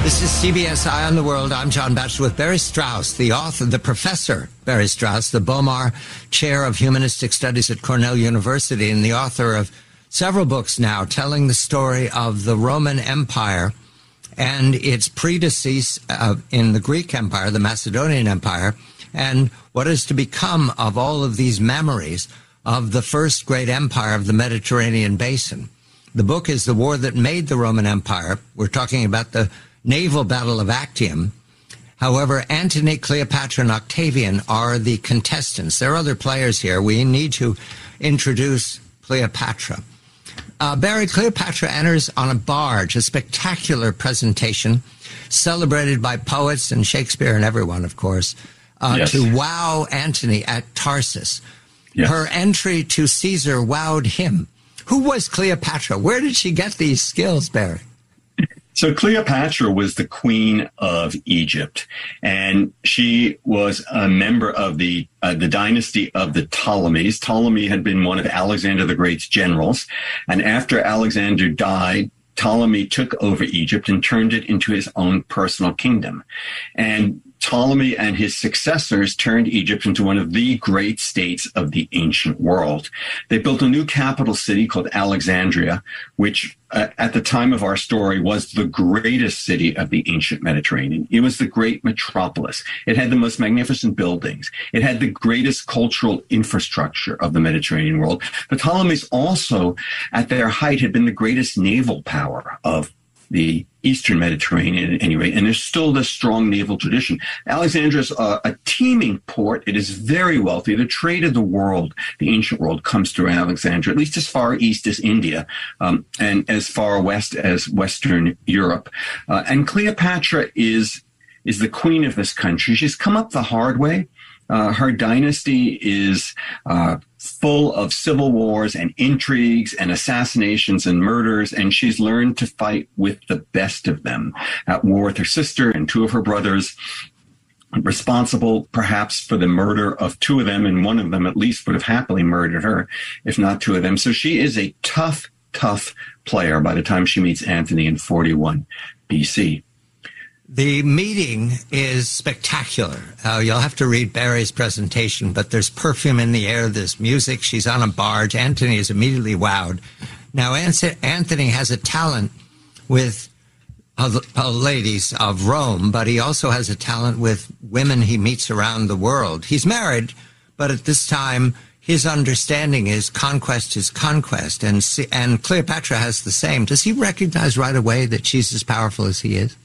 This is CBS Eye on the World. I'm John Batchelor with Barry Strauss, the author, the professor, Barry Strauss, the Bomar Chair of Humanistic Studies at Cornell University, and the author of several books now telling the story of the Roman Empire and its predeceased in the Greek Empire, the Macedonian Empire, and what is to become of all of these memories of the first great empire of the Mediterranean basin. The book is The War That Made the Roman Empire. We're talking about the naval battle of Actium. However, Antony, Cleopatra, and Octavian are the contestants. There are other players here. We need to introduce Cleopatra. Barry, Cleopatra enters on a barge, a spectacular presentation, celebrated by poets and Shakespeare and everyone, of course, to wow Antony at Tarsus. Yes. Her entry to Caesar wowed him. Who was Cleopatra? Where did she get these skills, Barry? So Cleopatra was the queen of Egypt, and she was a member of the dynasty of the Ptolemies. Ptolemy had been one of Alexander the Great's generals, and after Alexander died, Ptolemy took over Egypt and turned it into his own personal kingdom. And Ptolemy and his successors turned Egypt into one of the great states of the ancient world. They built a new capital city called Alexandria, which at the time of our story was the greatest city of the ancient Mediterranean. It was the great metropolis. It had the most magnificent buildings. It had the greatest cultural infrastructure of the Mediterranean world. The Ptolemies also, at their height, had been the greatest naval power of the Eastern Mediterranean at any rate, and there's still this strong naval tradition. Alexandria is a teeming port. It is very wealthy. The trade of the world, the ancient world, comes through Alexandria, at least as far east as India, and as far west as Western Europe. And Cleopatra is the queen of this country. She's come up the hard way. Her dynasty is full of civil wars and intrigues and assassinations and murders, and she's learned to fight with the best of them, at war with her sister and two of her brothers, responsible perhaps for the murder of two of them, and one of them at least would have happily murdered her, if not two of them. So she is a tough player by the time she meets Antony in 41 BC. The meeting is spectacular. You'll have to read Barry's presentation, but there's perfume in the air, there's music, she's on a barge. Antony is immediately wowed. Now, Antony has a talent with ladies of Rome, but he also has a talent with women he meets around the world. He's married, but at this time, his understanding is conquest is conquest, and Cleopatra has the same. Does he recognize right away that she's as powerful as he is?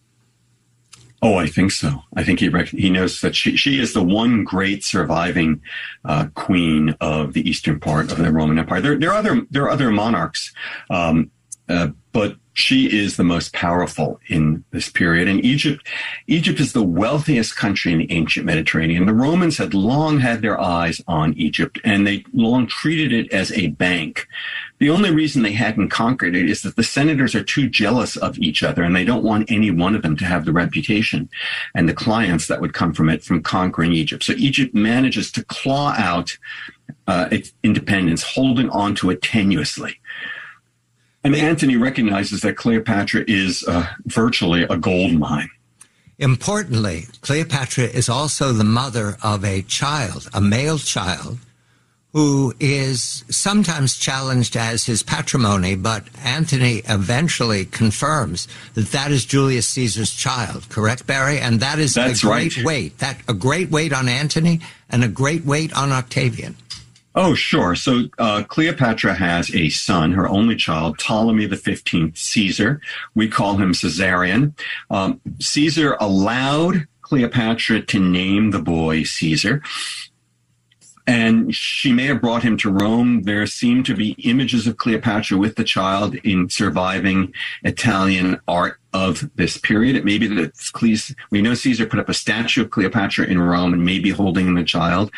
Oh, I think so. I think he knows that she is the one great surviving queen of the eastern part of the Roman Empire. There are other monarchs, but she is the most powerful in this period. And Egypt is the wealthiest country in the ancient Mediterranean. The Romans had long had their eyes on Egypt, and they long treated it as a bank. The only reason they hadn't conquered it is that the senators are too jealous of each other, and they don't want any one of them to have the reputation and the clients that would come from it from conquering Egypt. So Egypt manages to claw out its independence, holding on to it tenuously. And Antony recognizes that Cleopatra is virtually a gold mine. Importantly, Cleopatra is also the mother of a child, a male child, who is sometimes challenged as his patrimony, but Antony eventually confirms that that is Julius Caesar's child. Correct, Barry? And that's a great weight. A great weight on Antony and a great weight on Octavian. Oh, sure. So Cleopatra has a son, her only child, Ptolemy the 15th Caesar. We call him Caesarion. Caesar allowed Cleopatra to name the boy Caesar, and she may have brought him to Rome. There seem to be images of Cleopatra with the child in surviving Italian art of this period. It may be that we know Caesar put up a statue of Cleopatra in Rome and maybe holding the child.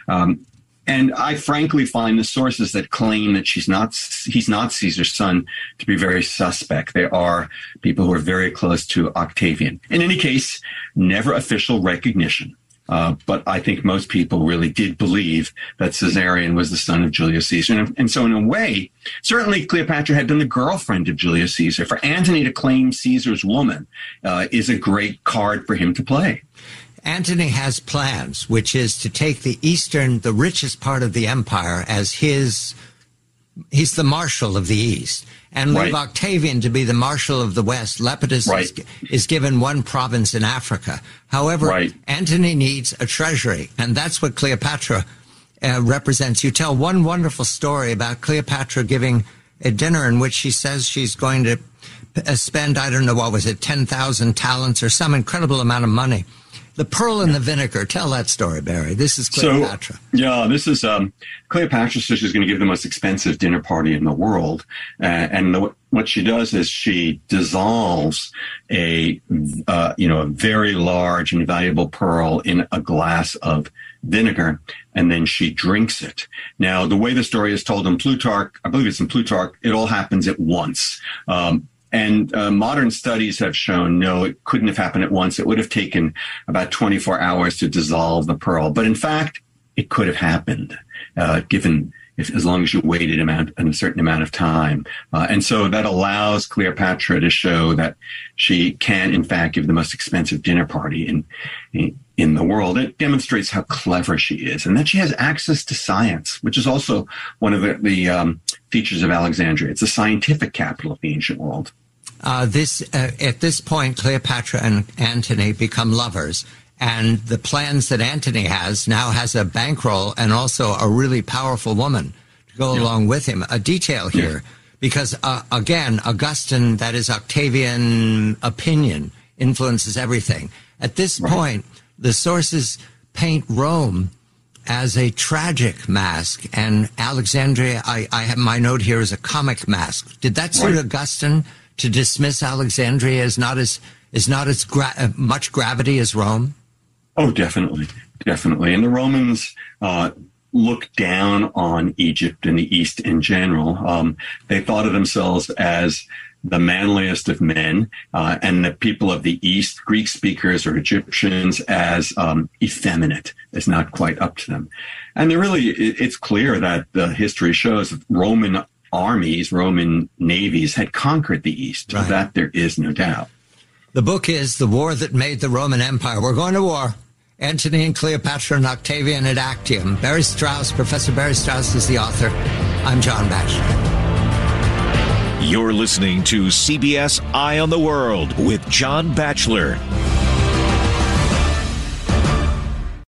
And I frankly find the sources that claim that he's not Caesar's son to be very suspect. There are people who are very close to Octavian. In any case, never official recognition. But I think most people really did believe that Caesarion was the son of Julius Caesar. And so in a way, certainly Cleopatra had been the girlfriend of Julius Caesar. For Antony to claim Caesar's woman is a great card for him to play. Antony has plans, which is to take the richest part of the empire as he's the marshal of the East, and leave Octavian to be the marshal of the West. Lepidus is given one province in Africa. However, Antony needs a treasury, and that's what Cleopatra represents. You tell one wonderful story about Cleopatra giving a dinner in which she says she's going to spend, I don't know, what was it, 10,000 talents or some incredible amount of money. The pearl and the vinegar. Tell that story, Barry. This is Cleopatra. This is Cleopatra says she's going to give the most expensive dinner party in the world. What she does is she dissolves a very large and valuable pearl in a glass of vinegar, and then she drinks it. Now, the way the story is told in Plutarch, I believe it's in Plutarch, it all happens at once. And modern studies have shown, no, it couldn't have happened at once. It would have taken about 24 hours to dissolve the pearl. But in fact, it could have happened, as long as you waited a certain amount of time. And so that allows Cleopatra to show that she can, in fact, give the most expensive dinner party in the world. It demonstrates how clever she is, and that she has access to science, which is also one of the features of Alexandria. It's a scientific capital of the ancient world. At this point, Cleopatra and Antony become lovers, and the plans that Antony has now has a bankroll and also a really powerful woman to go along with him. A detail here, because again, Augustan, that is Octavian opinion, influences everything. At this point, the sources paint Rome as a tragic mask, and Alexandria, I have my note here, as a comic mask. Did that suit Augustine to dismiss Alexandria as not as much gravity as Rome? Oh, definitely. And the Romans looked down on Egypt and the East in general. They thought of themselves as the manliest of men, and the people of the East, Greek speakers or Egyptians, as effeminate, as not quite up to them. And it's clear that the history shows that Roman armies, Roman navies had conquered the East. Of that there is no doubt. The book is The War That Made the Roman Empire. We're going to war. Antony and Cleopatra and Octavian at Actium. Barry Strauss, Professor Barry Strauss is the author. I'm John Batchelor. You're listening to CBS Eye on the World with John Batchelor.